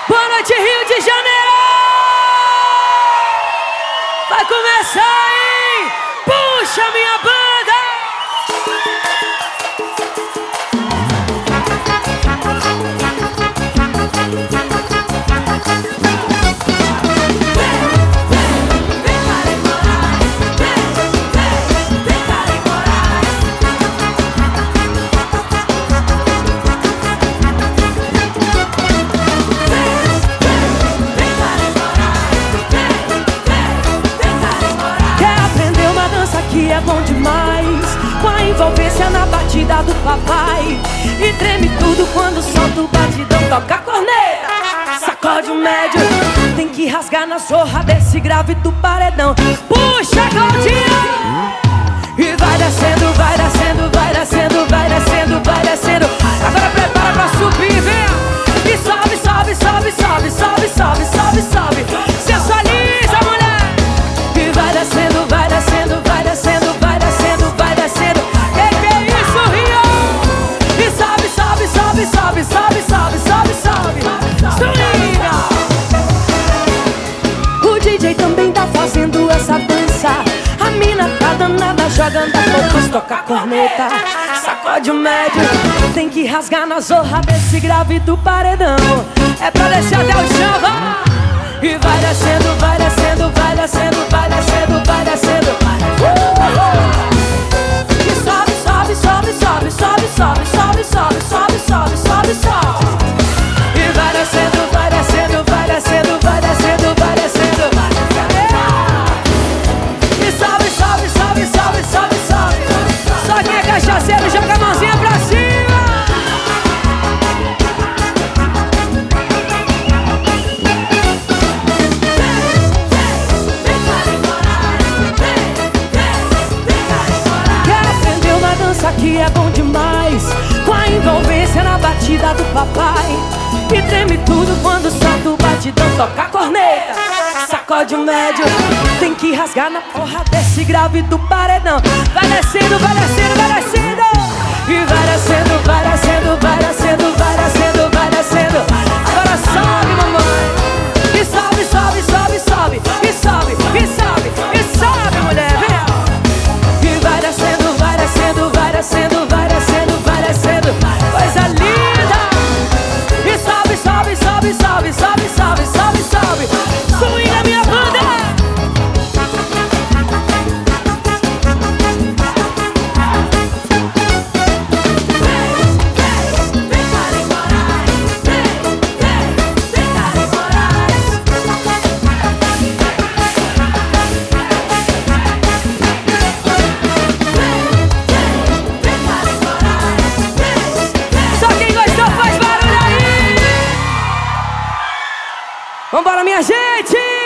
Boa noite, Rio de Janeiro! Vai começar aí! Puxa minha banda! Que é bom demais, com a envolvência na batida do papai. E treme tudo quando solta o batidão, toca a corneta, sacode o médio. Tem que rasgar na zorra desse grave do paredão. Puxa a Claudinha! E vai descendo, vai descendo, vai descendo, vai descendo, vai descendo. Agora prepara pra subir, vem! E sobe, sobe, sobe, sobe, sobe, sobe, sobe, sobe. Sensualiza, mulher! E vai descendo, vai descendo, vai descendo, vai descendo, vai descendo. Que é isso, Rio? E sobe, sobe, sobe, sobe, sobe, sobe, sobe, sobe. Swinga! O DJ também tá fazendo essa dança. A mina tá danada, jogando a poucos, toca a corneta, sacode o médio. Tem que rasgar na zorra desse grave do paredão. É pra descer até o chão, vai! E vai descendo, vai descendo, vai descendo, vai descendo, vai descendo. E sobe, sobe, sobe, sobe, sobe, sobe, sobe, sobe, sobe, sobe, sobe, sobe. E vai descendo, vai descendo, vai descendo, vai descendo, vai descendo. E sobe, sobe, sobe, sobe, sobe, sobe. Só quem é cachaceiro joga a mãozinha pra cima. Que é bom demais, com a envolvência na batida do papai. E treme tudo quando solta o batidão, toca a corneta, sacode o médio. Tem que rasgar na porra desse grave do paredão. Vai descendo, vai descendo, vai descendo. E vai descendo, vai descendo, vai descendo, vai descendo, vai descendo. Agora sobe, mamãe. E sobe, sobe, sobe, sobe. E sobe, e sobe, e sobe, mulher, vem. E vai descendo, vai descendo, vai descendo, vai descendo, vai descendo. Coisa linda! E sobe, sobe, sobe, sobe, sobe, sobe, sobe, sobe. Swinga minha banda! Vambora, minha gente!